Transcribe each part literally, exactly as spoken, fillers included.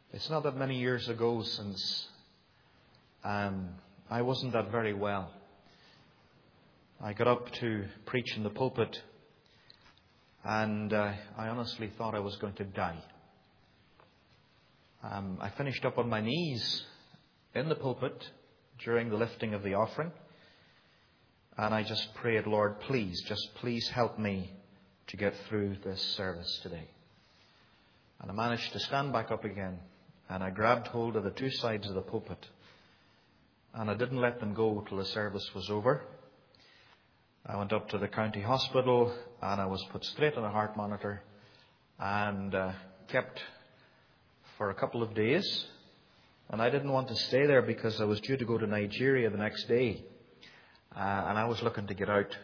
It's not that many years ago since um, I wasn't that very well. I got up to preach in the pulpit, and uh, I honestly thought I was going to die. Um, I finished up on my knees in the pulpit during the lifting of the offering, and I just prayed, Lord, please, just please help me to get through this service today. And I managed to stand back up again, and I grabbed hold of the two sides of the pulpit, and I didn't let them go till the service was over. I went up to the county hospital, and I was put straight on a heart monitor and uh, kept for a couple of days. And I didn't want to stay there because I was due to go to Nigeria the next day, uh, and I was looking to get out.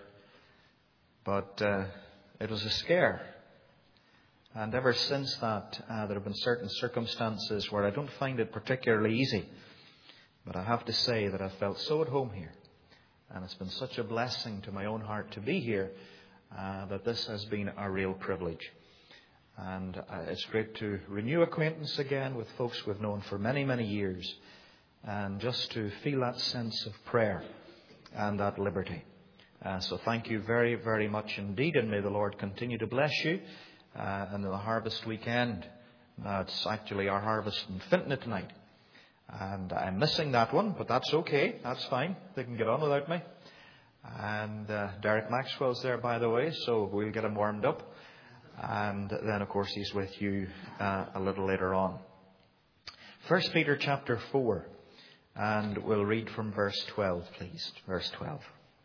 But uh, it was a scare. And ever since that, uh, there have been certain circumstances where I don't find it particularly easy. But I have to say that I've felt so at home here. And it's been such a blessing to my own heart to be here, uh, that this has been a real privilege. And uh, it's great to renew acquaintance again with folks we've known for many, many years. And just to feel that sense of prayer and that liberty. Uh, so thank you very, very much indeed. And may the Lord continue to bless you. Uh, and the harvest weekend. Uh, it's actually our harvest in Fintona tonight. And I'm missing that one, but that's okay. That's fine. They can get on without me. And uh, Derek Maxwell's there, by the way, so we'll get him warmed up. And then, of course, he's with you uh, a little later on. First Peter chapter four. And we'll read from verse twelve, please. Verse twelve.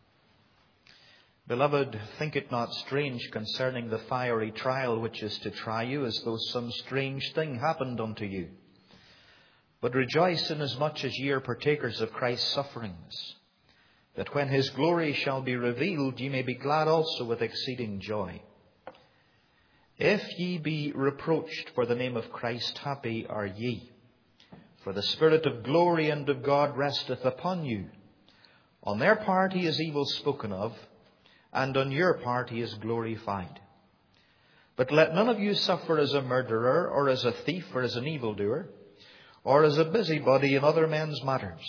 Beloved, think it not strange concerning the fiery trial which is to try you, as though some strange thing happened unto you. But rejoice inasmuch as ye are partakers of Christ's sufferings, that when his glory shall be revealed, ye may be glad also with exceeding joy. If ye be reproached for the name of Christ, happy are ye. For the Spirit of glory and of God resteth upon you. On their part he is evil spoken of, and on your part he is glorified. But let none of you suffer as a murderer, or as a thief, or as an evildoer, or as a busybody in other men's matters.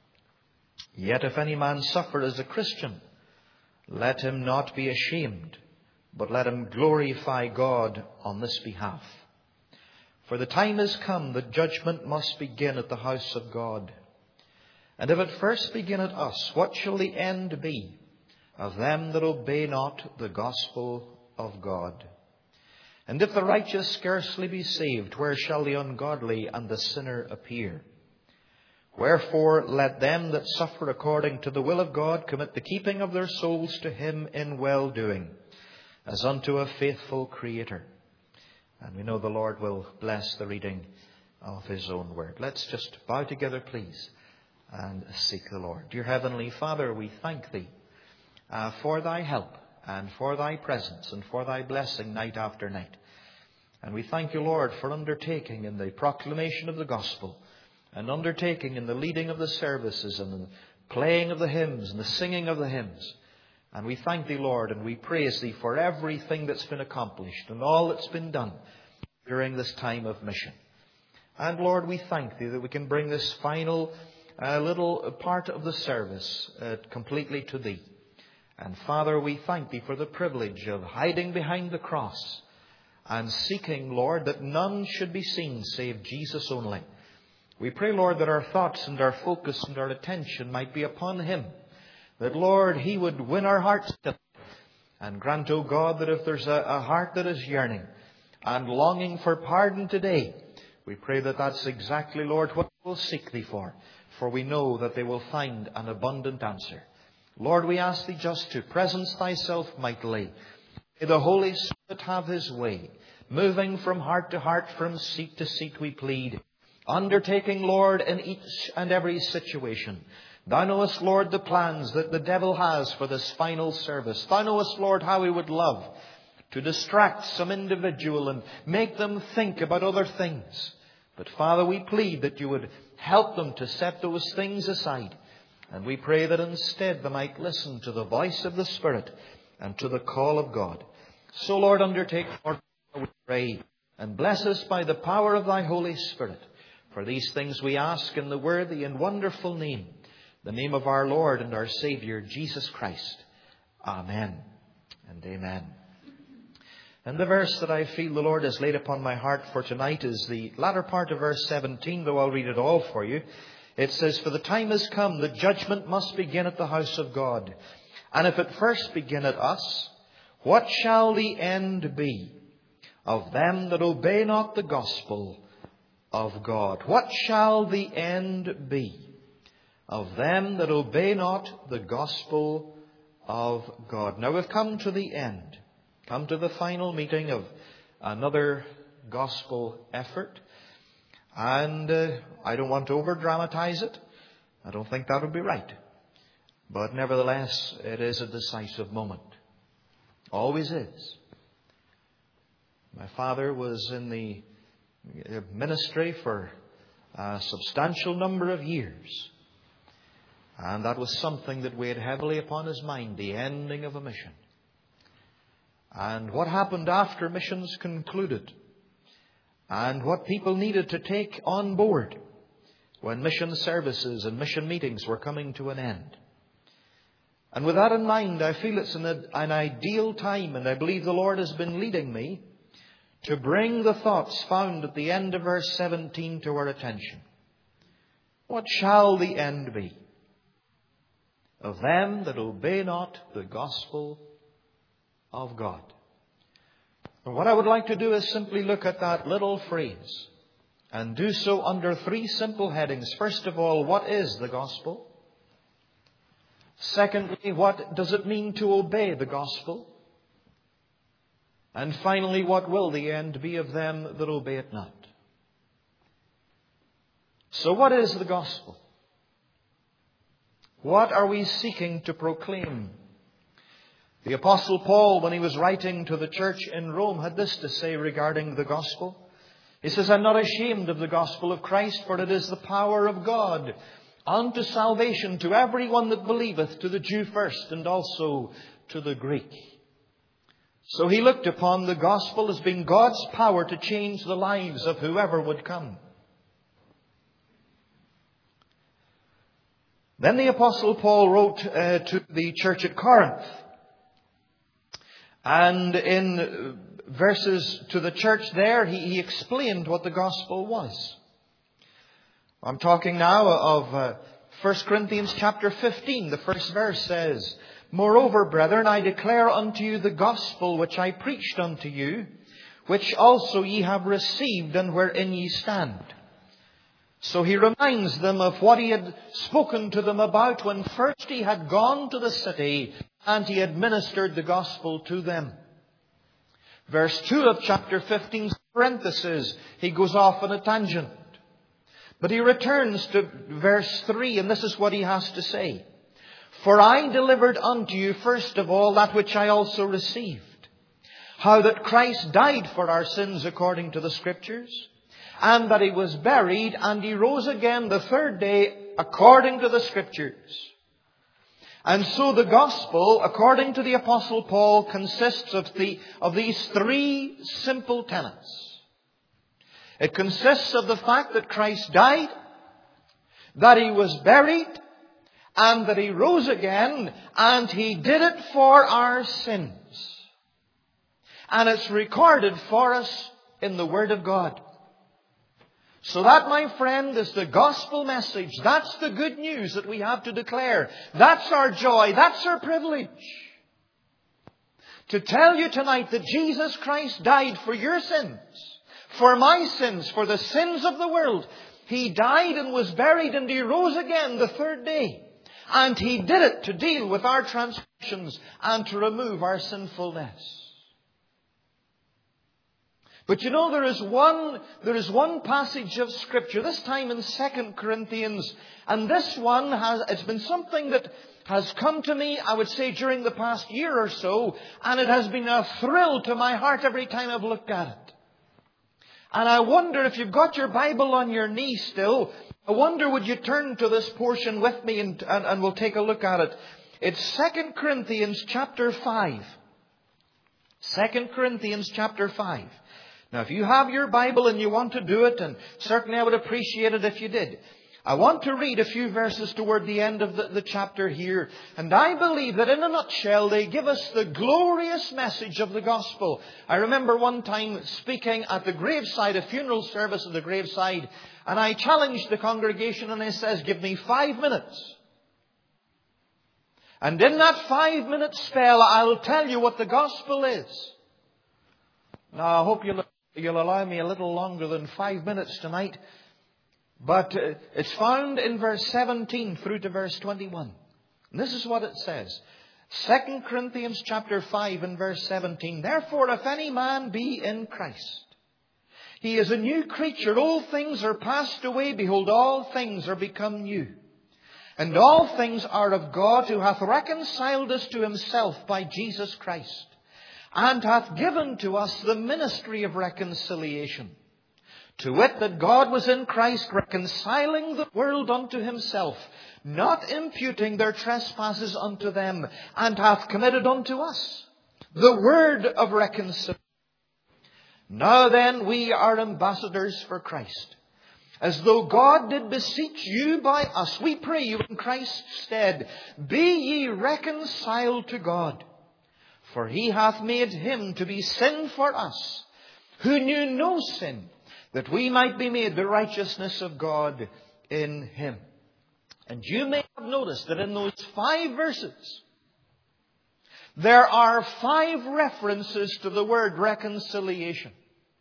Yet if any man suffer as a Christian, let him not be ashamed, but let him glorify God on this behalf. For the time is come that judgment must begin at the house of God. And if it first begin at us, what shall the end be of them that obey not the gospel of God? And if the righteous scarcely be saved, where shall the ungodly and the sinner appear? Wherefore let them that suffer according to the will of God commit the keeping of their souls to him in well-doing, as unto a faithful Creator. And we know the Lord will bless the reading of his own word. Let's just bow together, please, and seek the Lord. Dear Heavenly Father, we thank thee Uh, for thy help and for thy presence and for thy blessing night after night. And we thank you, Lord, for undertaking in the proclamation of the gospel and undertaking in the leading of the services and the playing of the hymns and the singing of the hymns. And we thank thee, Lord, and we praise thee for everything that's been accomplished and all that's been done during this time of mission. And Lord, we thank thee that we can bring this final uh, little part of the service uh, completely to thee. And Father, we thank thee for the privilege of hiding behind the cross and seeking, Lord, that none should be seen save Jesus only. We pray, Lord, that our thoughts and our focus and our attention might be upon him. That, Lord, he would win our hearts. And grant, O God, that if there's a, a heart that is yearning and longing for pardon today, we pray that that's exactly, Lord, what we'll seek thee for. For we know that they will find an abundant answer. Lord, we ask thee just to presence thyself mightily. May the Holy Spirit have his way. Moving from heart to heart, from seat to seat, we plead. Undertaking, Lord, in each and every situation. Thou knowest, Lord, the plans that the devil has for this final service. Thou knowest, Lord, how he would love to distract some individual and make them think about other things. But Father, we plead that you would help them to set those things aside. And we pray that instead they might listen to the voice of the Spirit and to the call of God. So, Lord, undertake, Lord, we pray, and bless us by the power of thy Holy Spirit. For these things we ask in the worthy and wonderful name, the name of our Lord and our Saviour, Jesus Christ. Amen and amen. And the verse that I feel the Lord has laid upon my heart for tonight is the latter part of verse seventeen, though I'll read it all for you. It says, "For the time has come that judgment must begin at the house of God. And if it first begin at us, what shall the end be of them that obey not the gospel of God?" What shall the end be of them that obey not the gospel of God? Now we've come to the end, come to the final meeting of another gospel effort. And uh, I don't want to over-dramatize it. I don't think that would be right. But nevertheless, it is a decisive moment. Always is. My father was in the ministry for a substantial number of years. And that was something that weighed heavily upon his mind, the ending of a mission. And what happened after missions concluded. And what people needed to take on board when mission services and mission meetings were coming to an end. And with that in mind, I feel it's an, an ideal time, and I believe the Lord has been leading me to bring the thoughts found at the end of verse seventeen to our attention. What shall the end be of them that obey not the gospel of God? And what I would like to do is simply look at that little phrase and do so under three simple headings. First of all, what is the gospel? Secondly, what does it mean to obey the gospel? And finally, what will the end be of them that obey it not? So what is the gospel? What are we seeking to proclaim? The Apostle Paul, when he was writing to the church in Rome, had this to say regarding the gospel. He says, "I'm not ashamed of the gospel of Christ, for it is the power of God unto salvation to everyone that believeth, to the Jew first, and also to the Greek." So he looked upon the gospel as being God's power to change the lives of whoever would come. Then the Apostle Paul wrote uh, to the church at Corinth. And in verses to the church there, he, he explained what the gospel was. I'm talking now of uh, First Corinthians chapter fifteen. The first verse says, "Moreover, brethren, I declare unto you the gospel which I preached unto you, which also ye have received, and wherein ye stand." So he reminds them of what he had spoken to them about when first he had gone to the city and he had ministered the gospel to them. Verse two of chapter fifteen, parenthesis, he goes off on a tangent. But he returns to verse three, and this is what he has to say. "For I delivered unto you first of all that which I also received, how that Christ died for our sins according to the Scriptures, and that he was buried, and he rose again the third day according to the Scriptures." And so the gospel, according to the Apostle Paul, consists of, the, of these three simple tenets. It consists of the fact that Christ died, that he was buried, and that he rose again, and he did it for our sins. And it's recorded for us in the Word of God. So that, my friend, is the gospel message. That's the good news that we have to declare. That's our joy. That's our privilege. To tell you tonight that Jesus Christ died for your sins, for my sins, for the sins of the world. He died and was buried, and he rose again the third day. And he did it to deal with our transgressions and to remove our sinfulness. But you know, there is one, there is one passage of Scripture, this time in Second Corinthians, and this one has, it's been something that has come to me, I would say, during the past year or so, and it has been a thrill to my heart every time I've looked at it. And I wonder if you've got your Bible on your knee still, I wonder would you turn to this portion with me and, and, and we'll take a look at it. It's Second Corinthians chapter five. Second Corinthians chapter five. Now, if you have your Bible and you want to do it, and certainly I would appreciate it if you did, I want to read a few verses toward the end of the, the chapter here. And I believe that in a nutshell, they give us the glorious message of the gospel. I remember one time speaking at the graveside, a funeral service at the graveside, and I challenged the congregation and I says, give me five minutes. And in that five minute spell, I'll tell you what the gospel is. Now, I hope you'll, you'll allow me a little longer than five minutes tonight. But uh, it's found in verse seventeen through to verse twenty-one. And this is what it says. Second Corinthians chapter five and verse seventeen. Therefore, if any man be in Christ, he is a new creature. Old things are passed away. Behold, all things are become new. And all things are of God, who hath reconciled us to himself by Jesus Christ, and hath given to us the ministry of reconciliation. To wit, that God was in Christ reconciling the world unto himself, not imputing their trespasses unto them, and hath committed unto us the word of reconciliation. Now then, we are ambassadors for Christ, as though God did beseech you by us. We pray you in Christ's stead, be ye reconciled to God. For he hath made him to be sin for us, who knew no sin, that we might be made the righteousness of God in him. And you may have noticed that in those five verses, there are five references to the word reconciliation.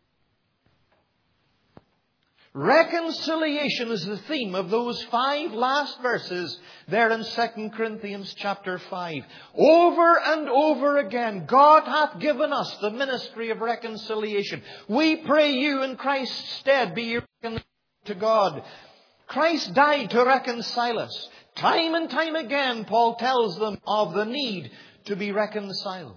Reconciliation is the theme of those five last verses there in Second Corinthians chapter five. Over and over again, God hath given us the ministry of reconciliation. We pray you in Christ's stead be ye reconciled to God. Christ died to reconcile us. Time and time again, Paul tells them of the need to be reconciled.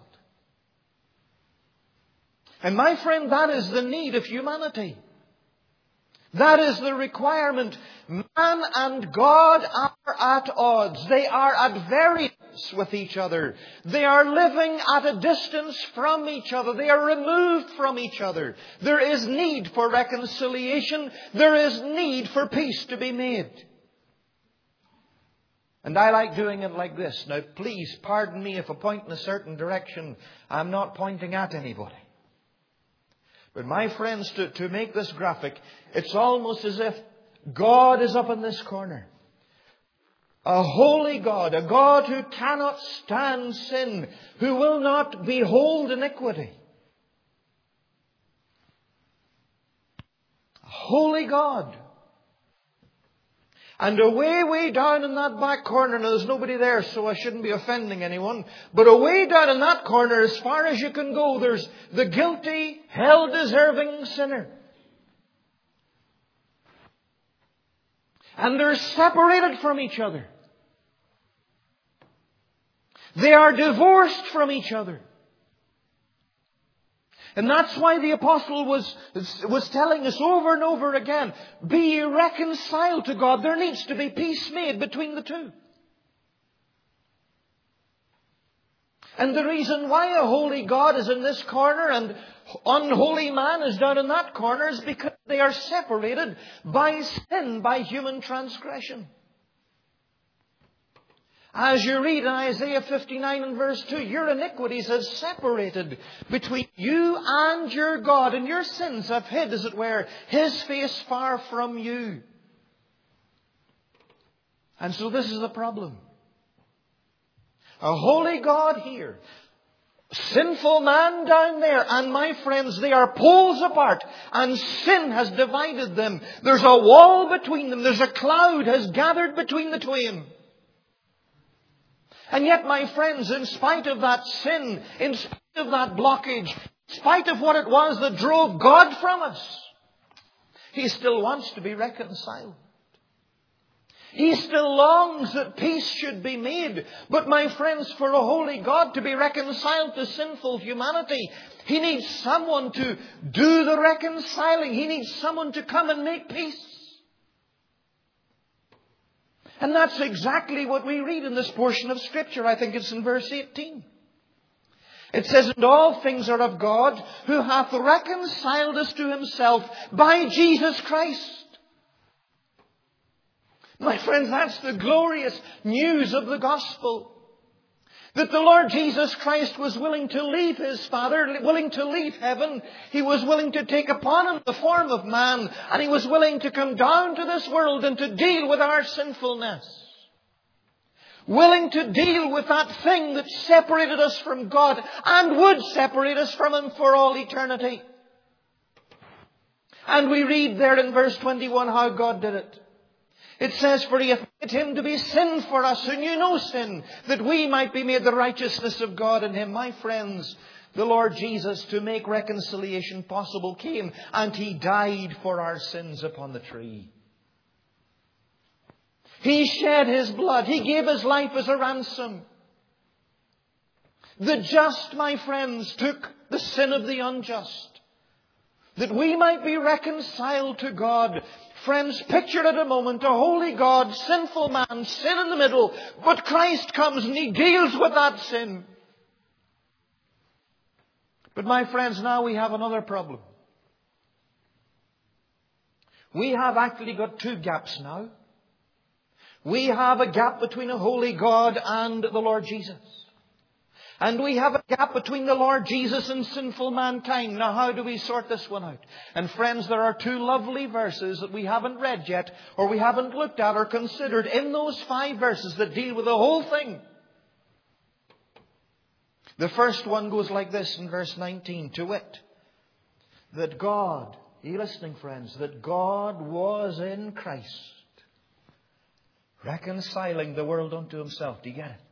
And my friend, that is the need of humanity. That is the requirement. Man and God are at odds. They are at variance with each other. They are living at a distance from each other. They are removed from each other. There is need for reconciliation. There is need for peace to be made. And I like doing it like this. Now, please pardon me if I point in a certain direction. I'm not pointing at anybody. But my friends, to, to make this graphic, it's almost as if God is up in this corner. A holy God, a God who cannot stand sin, who will not behold iniquity. A holy God. And away, way down in that back corner, now there's nobody there, so I shouldn't be offending anyone, but away down in that corner, as far as you can go, there's the guilty, hell-deserving sinner. And they're separated from each other. They are divorced from each other. And that's why the apostle was, was telling us over and over again, be ye reconciled to God. There needs to be peace made between the two. And the reason why a holy God is in this corner and unholy man is down in that corner is because they are separated by sin, by human transgression. As you read in Isaiah fifty-nine and verse two, your iniquities have separated between you and your God, and your sins have hid, as it were, His face far from you. And so this is the problem. A holy God here, sinful man down there, and my friends, they are poles apart, and sin has divided them. There's a wall between them. There's a cloud has gathered between the twain. And yet, my friends, in spite of that sin, in spite of that blockage, in spite of what it was that drove God from us, He still wants to be reconciled. He still longs that peace should be made. But my friends, for a holy God to be reconciled to sinful humanity, He needs someone to do the reconciling. He needs someone to come and make peace. And that's exactly what we read in this portion of Scripture. I think it's in verse eighteen. It says, and all things are of God, who hath reconciled us to himself by Jesus Christ. My friends, that's the glorious news of the gospel. That the Lord Jesus Christ was willing to leave his Father, willing to leave heaven. He was willing to take upon him the form of man. And he was willing to come down to this world and to deal with our sinfulness. Willing to deal with that thing that separated us from God and would separate us from him for all eternity. And we read there in verse twenty-one how God did it. It says, for he hath made him to be sin for us who knew no sin, that we might be made the righteousness of God in him. My friends, the Lord Jesus, to make reconciliation possible, came and he died for our sins upon the tree. He shed his blood. He gave his life as a ransom. The just, my friends, took the sin of the unjust, that we might be reconciled to God. Friends, picture at a moment a holy God, sinful man, sin in the middle. But Christ comes and he deals with that sin. But my friends, now we have another problem. We have actually got two gaps now. We have a gap between a holy God and the Lord Jesus. And we have a gap between the Lord Jesus and sinful mankind. Now, how do we sort this one out? And friends, there are two lovely verses that we haven't read yet, or we haven't looked at or considered in those five verses that deal with the whole thing. The first one goes like this in verse nineteen, to wit, that God, are you listening, friends? That God was in Christ, reconciling the world unto himself. Do you get it?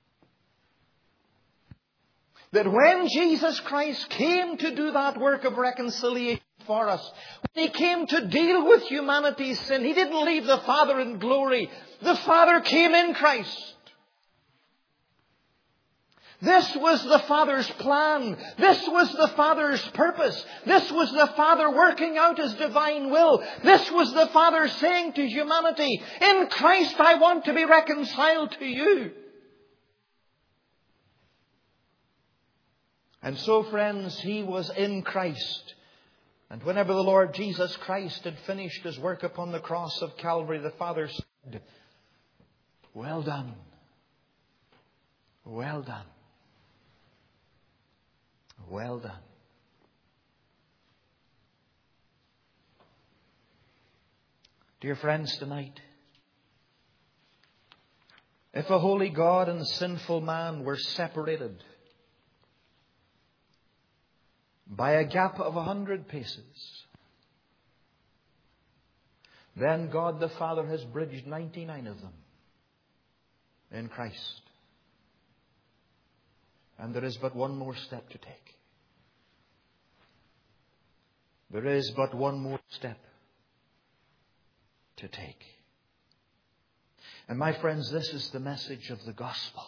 That when Jesus Christ came to do that work of reconciliation for us, when he came to deal with humanity's sin, he didn't leave the Father in glory. The Father came in Christ. This was the Father's plan. This was the Father's purpose. This was the Father working out his divine will. This was the Father saying to humanity, in Christ I want to be reconciled to you. And so, friends, he was in Christ. And whenever the Lord Jesus Christ had finished his work upon the cross of Calvary, the Father said, well done. Well done. Well done. Dear friends, tonight, if a holy God and sinful man were separated by a gap of a hundred paces, then God the Father has bridged ninety-nine of them in Christ. And there is but one more step to take. There is but one more step to take. And my friends, this is the message of the gospel.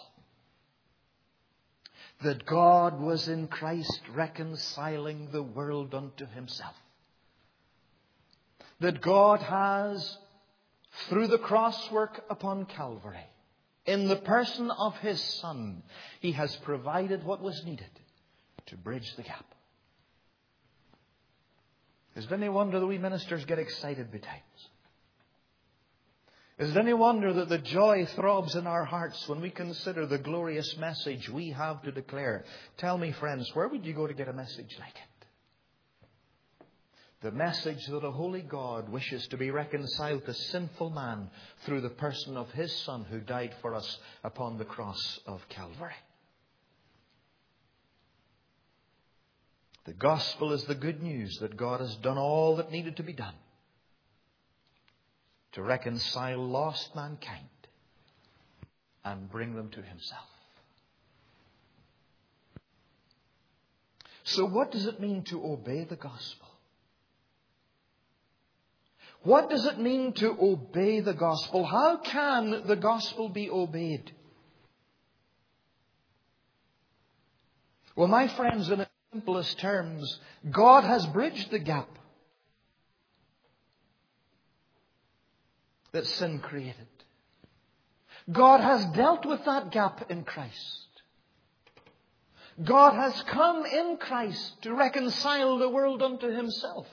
That God was in Christ reconciling the world unto himself. That God has, through the cross work upon Calvary, in the person of his Son, he has provided what was needed to bridge the gap. Is it any wonder that we ministers get excited betimes? Is it any wonder that the joy throbs in our hearts when we consider the glorious message we have to declare? Tell me, friends, where would you go to get a message like it? The message that a holy God wishes to be reconciled to sinful man through the person of his Son who died for us upon the cross of Calvary. The gospel is the good news that God has done all that needed to be done to reconcile lost mankind and bring them to himself. So what does it mean to obey the gospel? What does it mean to obey the gospel? How can the gospel be obeyed? Well, my friends, in its simplest terms, God has bridged the gap that sin created. God has dealt with that gap in Christ. God has come in Christ to reconcile the world unto Himself.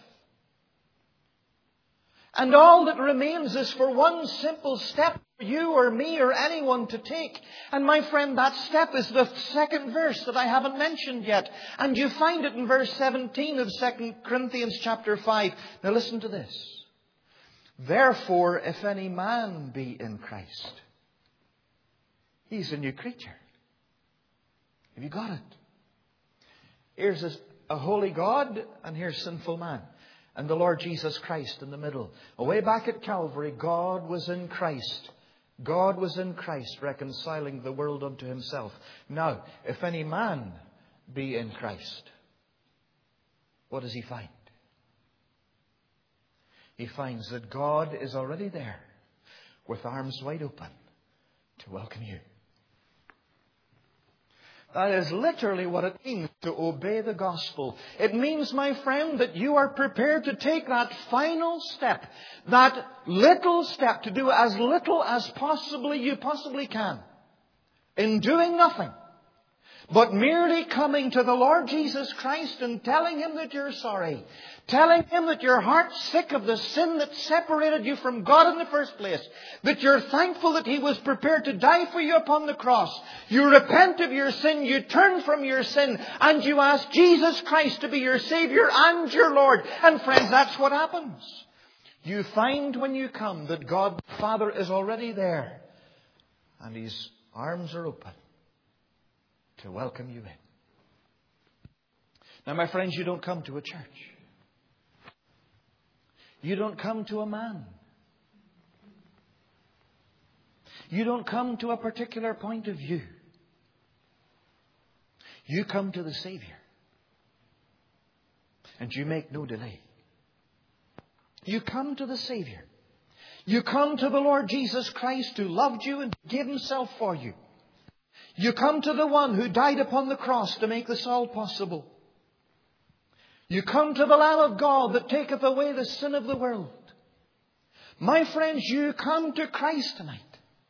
And all that remains is for one simple step for you or me or anyone to take. And my friend, that step is the second verse that I haven't mentioned yet. And you find it in verse seventeen of Second Corinthians chapter five. Now listen to this. Therefore, if any man be in Christ, he's a new creature. Have you got it? Here's a, a holy God and here's sinful man. And the Lord Jesus Christ in the middle. Away back at Calvary, God was in Christ. God was in Christ reconciling the world unto Himself. Now, if any man be in Christ, what does he find? He finds that God is already there with arms wide open to welcome you. That is literally what it means to obey the gospel. It means, my friend, that you are prepared to take that final step, that little step, to do as little as possibly you possibly can, in doing nothing, but merely coming to the Lord Jesus Christ and telling Him that you're sorry. Telling Him that your heart's sick of the sin that separated you from God in the first place. That you're thankful that He was prepared to die for you upon the cross. You repent of your sin, you turn from your sin, and you ask Jesus Christ to be your Savior and your Lord. And friends, that's what happens. You find when you come that God the Father is already there. And His arms are open to welcome you in. Now, my friends, you don't come to a church. You don't come to a man. You don't come to a particular point of view. You come to the Savior. And you make no delay. You come to the Savior. You come to the Lord Jesus Christ who loved you and gave Himself for you. You come to the one who died upon the cross to make this all possible. You come to the Lamb of God that taketh away the sin of the world. My friends, you come to Christ tonight.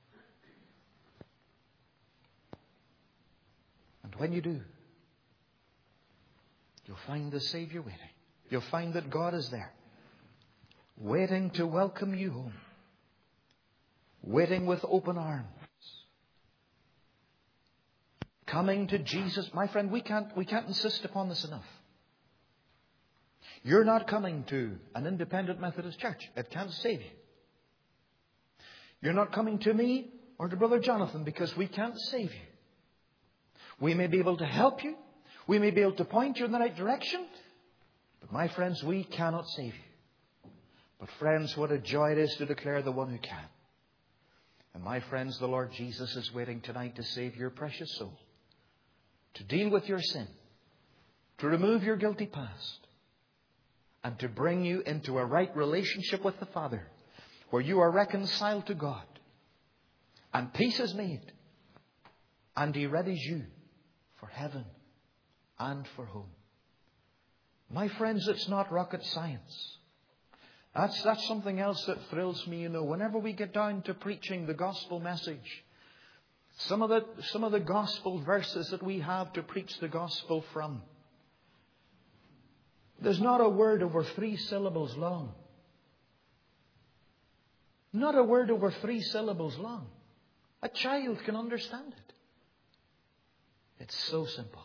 And when you do, you'll find the Savior waiting. You'll find that God is there, waiting to welcome you home, waiting with open arms. Coming to Jesus. My friend, we can't, we can't insist upon this enough. You're not coming to an independent Methodist church. It can't save you. You're not coming to me or to Brother Jonathan because we can't save you. We may be able to help you. We may be able to point you in the right direction. But my friends, we cannot save you. But friends, what a joy it is to declare the one who can. And my friends, the Lord Jesus is waiting tonight to save your precious soul. To deal with your sin. To remove your guilty past. And to bring you into a right relationship with the Father. Where you are reconciled to God. And peace is made. And He readies you for heaven and for home. My friends, it's not rocket science. That's, that's something else that thrills me, you know. Whenever we get down to preaching the gospel message. Some of the, some of the gospel verses that we have to preach the gospel from. There's not a word over three syllables long. Not a word over three syllables long. A child can understand it. It's so simple.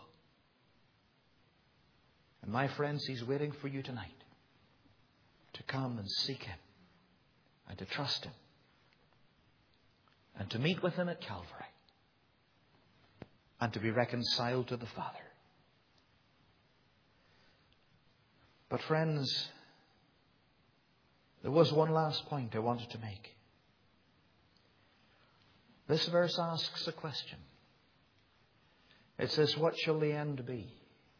And my friends, He's waiting for you tonight to come and seek Him and to trust Him and to meet with Him at Calvary and to be reconciled to the Father. But friends, there was one last point I wanted to make. This verse asks a question. It says, what shall the end be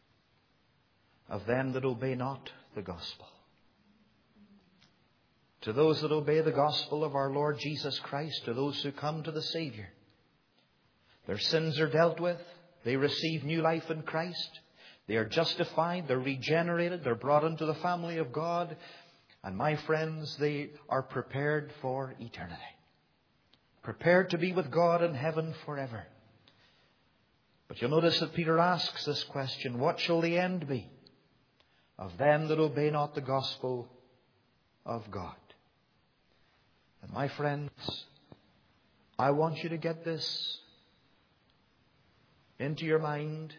of them that obey not the gospel? To those that obey the gospel of our Lord Jesus Christ, to those who come to the Savior, their sins are dealt with. They receive new life in Christ. They are justified. They're regenerated. They're brought into the family of God. And my friends, they are prepared for eternity. Prepared to be with God in heaven forever. But you'll notice that Peter asks this question, what shall the end be of them that obey not the gospel of God? And my friends, I want you to get this into your mind.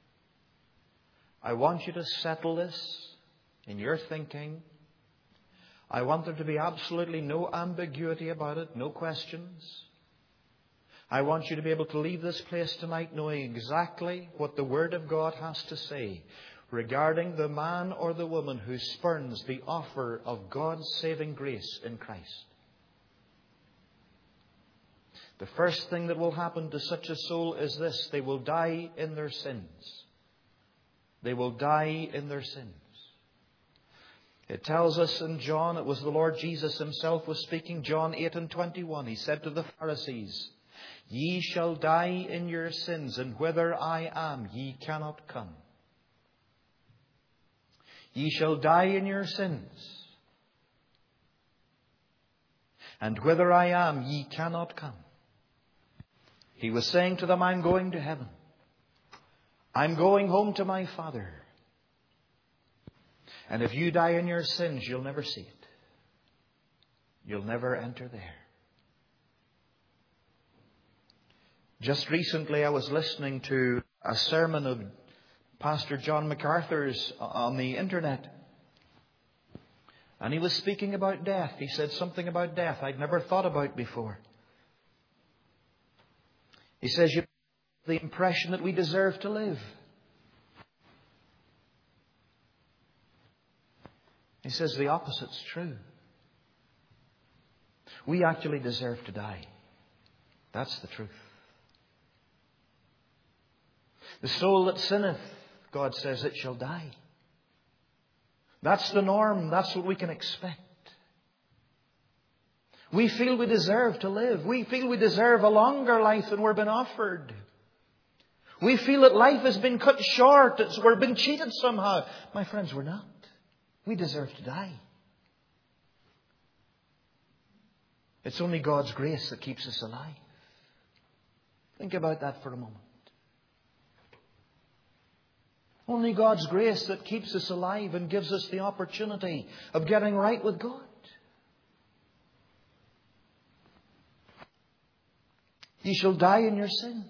I want you to settle this in your thinking. I want there to be absolutely no ambiguity about it, no questions. I want you to be able to leave this place tonight knowing exactly what the Word of God has to say regarding the man or the woman who spurns the offer of God's saving grace in Christ. The first thing that will happen to such a soul is this: they will die in their sins. They will die in their sins. It tells us in John, it was the Lord Jesus Himself was speaking, John eight and twenty-one. He said to the Pharisees, Ye shall die in your sins, and whither I am, ye cannot come. Ye shall die in your sins, and whither I am, ye cannot come. He was saying to them, I'm going to heaven. I'm going home to my Father. And if you die in your sins, you'll never see it. You'll never enter there. Just recently I was listening to a sermon of Pastor John MacArthur's on the internet. And he was speaking about death. He said something about death I'd never thought about before. He says, you have the impression that we deserve to live. He says the opposite's true. We actually deserve to die. That's the truth. The soul that sinneth, God says, it shall die. That's the norm. That's what we can expect. We feel we deserve to live. We feel we deserve a longer life than we're been offered. We feel that life has been cut short. It's, we're been cheated somehow. My friends, we're not. We deserve to die. It's only God's grace that keeps us alive. Think about that for a moment. Only God's grace that keeps us alive and gives us the opportunity of getting right with God. Ye shall die in your sins.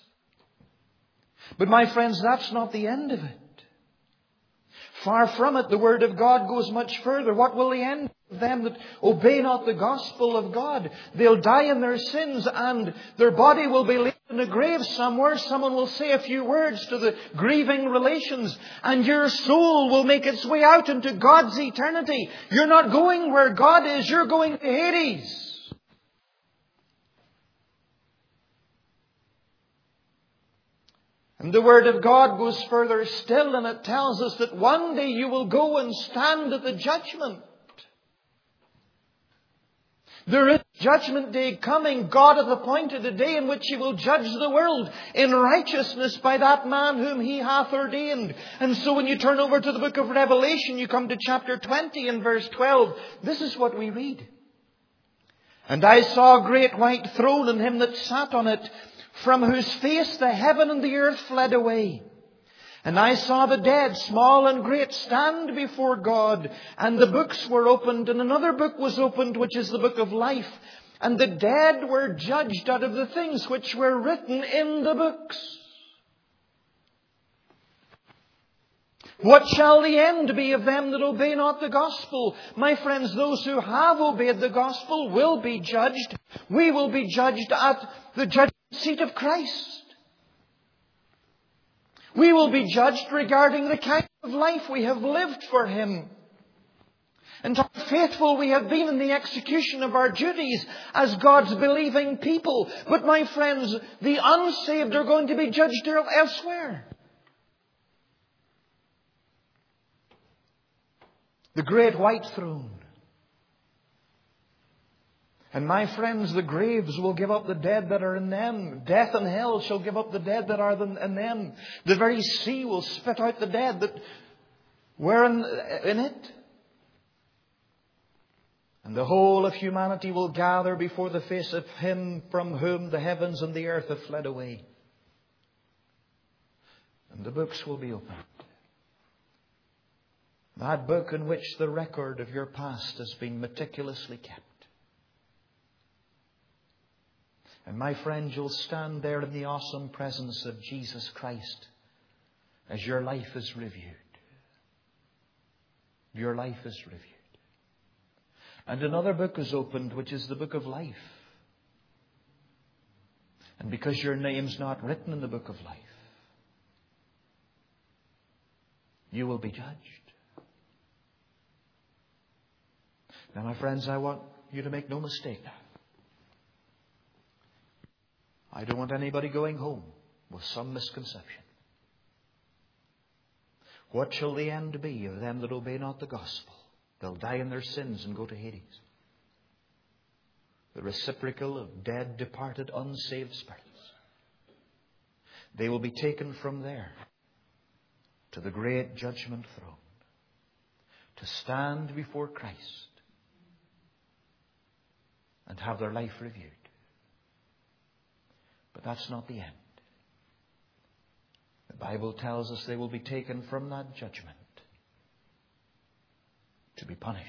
But my friends, that's not the end of it. Far from it, the Word of God goes much further. What will the end of them that obey not the gospel of God? They'll die in their sins and their body will be laid in a grave somewhere. Someone will say a few words to the grieving relations and your soul will make its way out into God's eternity. You're not going where God is. You're going to Hades. And the Word of God goes further still and it tells us that one day you will go and stand at the judgment. There is judgment day coming. God hath appointed a day in which He will judge the world in righteousness by that man whom He hath ordained. And so when you turn over to the book of Revelation, you come to chapter twenty and verse twelve. This is what we read. And I saw a great white throne and Him that sat on it, from whose face the heaven and the earth fled away. And I saw the dead, small and great, stand before God. And the books were opened, and another book was opened, which is the book of life. And the dead were judged out of the things which were written in the books. What shall the end be of them that obey not the gospel? My friends, those who have obeyed the gospel will be judged. We will be judged at the judgment seat of Christ. We will be judged regarding the kind of life we have lived for Him. And how faithful we have been in the execution of our duties as God's believing people. But my friends, the unsaved are going to be judged elsewhere. The great white throne. And my friends, the graves will give up the dead that are in them. Death and hell shall give up the dead that are in them. The very sea will spit out the dead that were in, in it. And the whole of humanity will gather before the face of Him from whom the heavens and the earth have fled away. And the books will be opened. That book in which the record of your past has been meticulously kept. And my friend, you'll stand there in the awesome presence of Jesus Christ as your life is reviewed. Your life is reviewed. And another book is opened, which is the book of life. And because your name's not written in the book of life, you will be judged. Now, my friends, I want you to make no mistake now. I don't want anybody going home with some misconception. What shall the end be of them that obey not the gospel? They'll die in their sins and go to Hades. The reciprocal of dead, departed, unsaved spirits. They will be taken from there to the great judgment throne to stand before Christ and have their life reviewed. But that's not the end. The Bible tells us they will be taken from that judgment to be punished.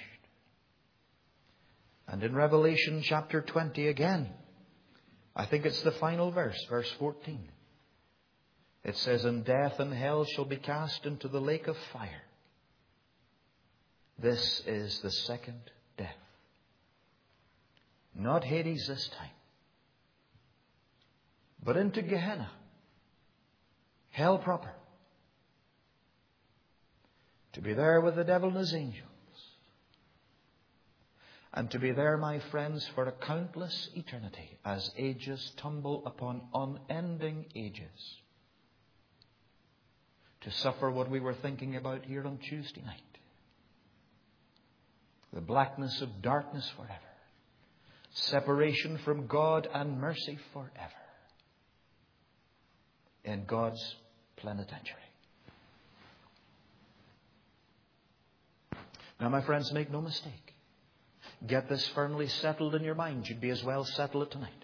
And in Revelation chapter twenty again, I think it's the final verse, verse fourteen. It says, "And death and hell shall be cast into the lake of fire. This is the second death." Not Hades this time, but into Gehenna, hell proper, to be there with the devil and his angels, and to be there, my friends, for a countless eternity, as ages tumble upon unending ages, to suffer what we were thinking about here on Tuesday night. The blackness of darkness forever. Separation from God and mercy forever. In God's plenipotentiary. Now, my friends, make no mistake. Get this firmly settled in your mind. You'd be as well settle it tonight.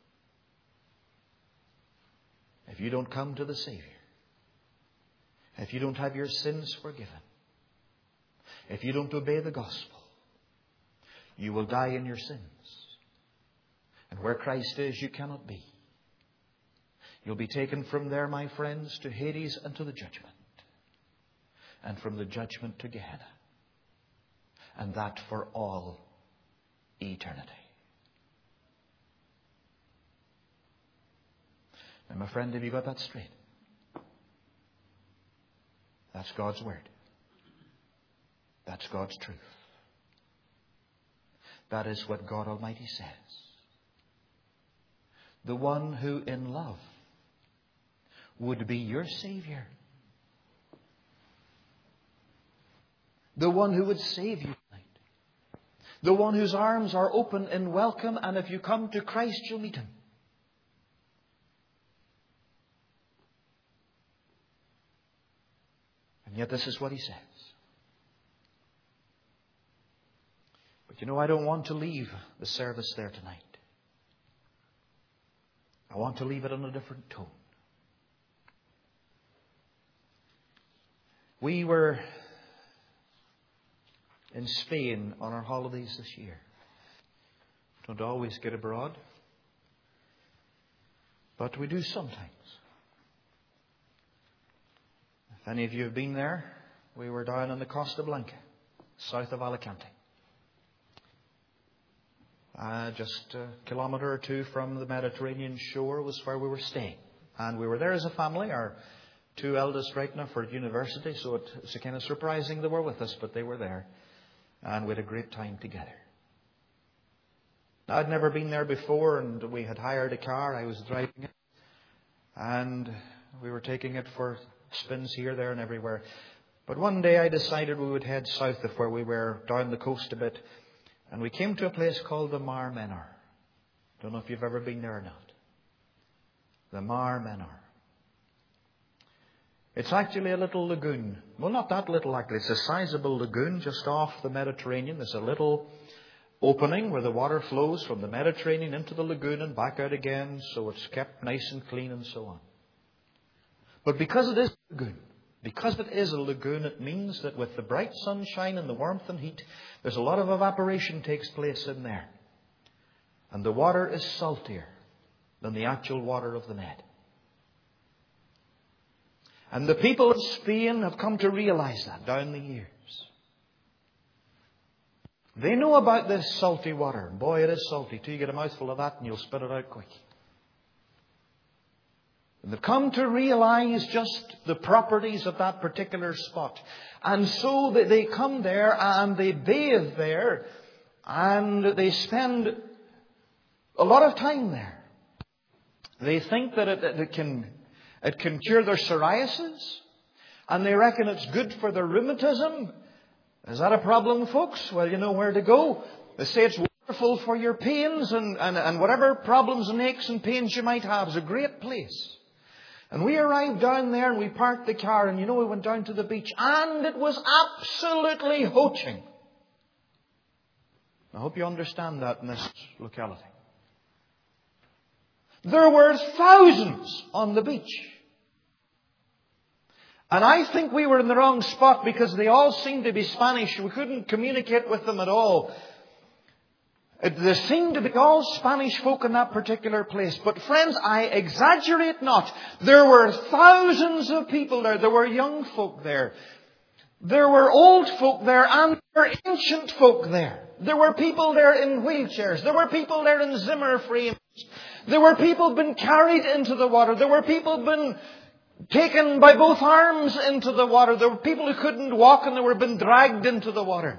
If you don't come to the Savior, if you don't have your sins forgiven, if you don't obey the gospel, you will die in your sins. And where Christ is, you cannot be. You'll be taken from there, my friends, to Hades and to the judgment. And from the judgment to Gehenna. And that for all eternity. And my friend, have you got that straight? That's God's Word. That's God's truth. That is what God Almighty says. The one who in love would be your Savior. The one who would save you tonight. The one whose arms are open in welcome, and if you come to Christ, you'll meet Him. And yet this is what He says. But you know, I don't want to leave the service there tonight. I want to leave it on a different tone. We were in Spain on our holidays this year. Don't always get abroad, but we do sometimes. If any of you have been there, we were down on the Costa Blanca, south of Alicante. Uh, just a kilometre or two from the Mediterranean shore was where we were staying. And we were there as a family. Our two eldest right now for university, so it's kind of surprising they were with us, but they were there. And we had a great time together. Now, I'd never been there before, and we had hired a car. I was driving it. And we were taking it for spins here, there and everywhere. But one day I decided we would head south of where we were, down the coast a bit. And we came to a place called the Mar Menor. Don't know if you've ever been there or not. The Mar Menor. It's actually a little lagoon. Well, not that little actually. It's a sizable lagoon just off the Mediterranean. There's a little opening where the water flows from the Mediterranean into the lagoon and back out again. So it's kept nice and clean and so on. But because it is a lagoon, because it is a lagoon, it means that with the bright sunshine and the warmth and heat, there's a lot of evaporation takes place in there. And the water is saltier than the actual water of the Med. And the people of Spain have come to realize that down the years. They know about this salty water. Boy, it is salty. Till you get a mouthful of that and you'll spit it out quick. And they've come to realize just the properties of that particular spot. And so they come there and they bathe there. And they spend a lot of time there. They think that it, it, can, it can cure their psoriasis. And they reckon it's good for their rheumatism. Is that a problem, folks? Well, you know where to go. They say it's wonderful for your pains and, and, and whatever problems and aches and pains you might have. It's a great place. And we arrived down there and we parked the car and, you know, we went down to the beach and it was absolutely hoaching. I hope you understand that in this locality. There were thousands on the beach. And I think we were in the wrong spot because they all seemed to be Spanish. We couldn't communicate with them at all. There seemed to be all Spanish folk in that particular place. But friends, I exaggerate not. There were thousands of people there. There were young folk there. There were old folk there and there were ancient folk there. There were people there in wheelchairs. There were people there in Zimmer frames. There were people being carried into the water. There were people being taken by both arms into the water. There were people who couldn't walk and they were being dragged into the water.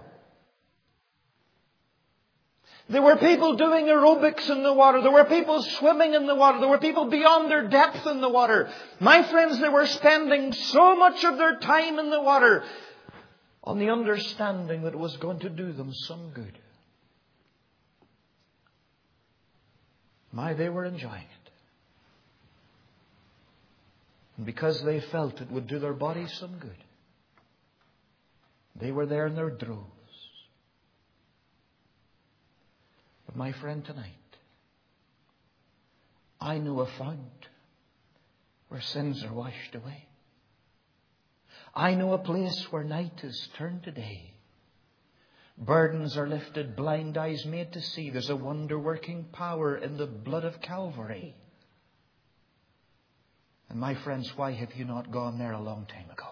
There were people doing aerobics in the water. There were people swimming in the water. There were people beyond their depth in the water. My friends, they were spending so much of their time in the water on the understanding that it was going to do them some good. My, they were enjoying it. And because they felt it would do their bodies some good, they were there in their droves. But my friend, tonight, I know a fount where sins are washed away. I know a place where night is turned to day. Burdens are lifted, blind eyes made to see. There's a wonder-working power in the blood of Calvary. And my friends, why have you not gone there a long time ago?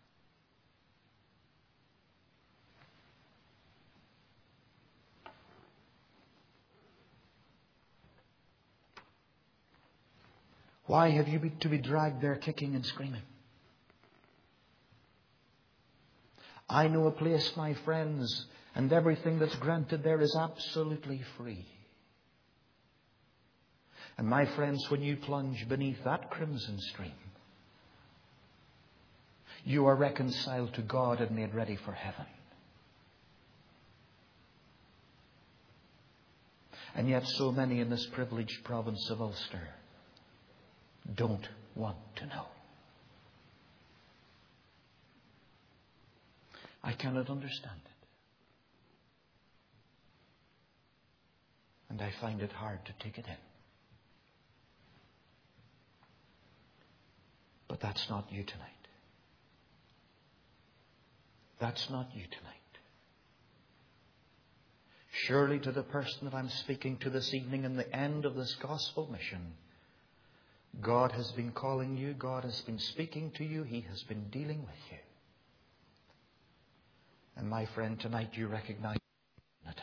Why have you to be dragged there kicking and screaming? I know a place, my friends, and everything that's granted there is absolutely free. And my friends, when you plunge beneath that crimson stream, you are reconciled to God and made ready for heaven. And yet so many in this privileged province of Ulster don't want to know. I cannot understand it. And I find it hard to take it in. But that's not you tonight. That's not you tonight. Surely to the person that I'm speaking to this evening in the end of this gospel mission, God has been calling you. God has been speaking to you. He has been dealing with you. And my friend, tonight you recognize unity.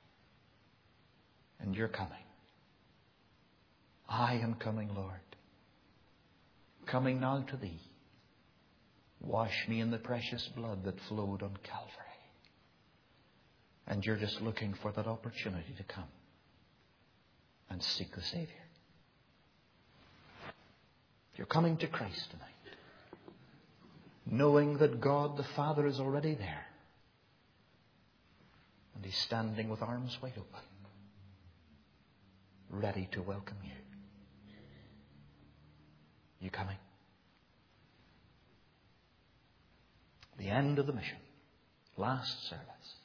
And you're coming. I am coming, Lord. Coming now to Thee. Wash me in the precious blood that flowed on Calvary. And you're just looking for that opportunity to come and seek the Savior. You're coming to Christ tonight, knowing that God the Father is already there. And He's standing with arms wide open, ready to welcome you. You coming? The end of the mission. Last service.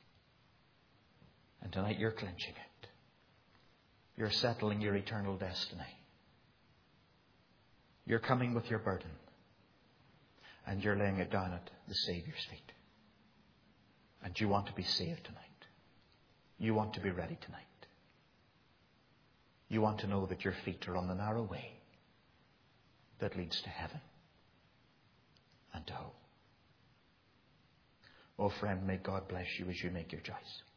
And tonight you're clinching it. You're settling your eternal destiny. You're coming with your burden. and you're laying it down at the Saviour's feet. And you want to be saved tonight. You want to be ready tonight. You want to know that your feet are on the narrow way that leads to heaven and to home. Oh, friend, may God bless you as you make your choice.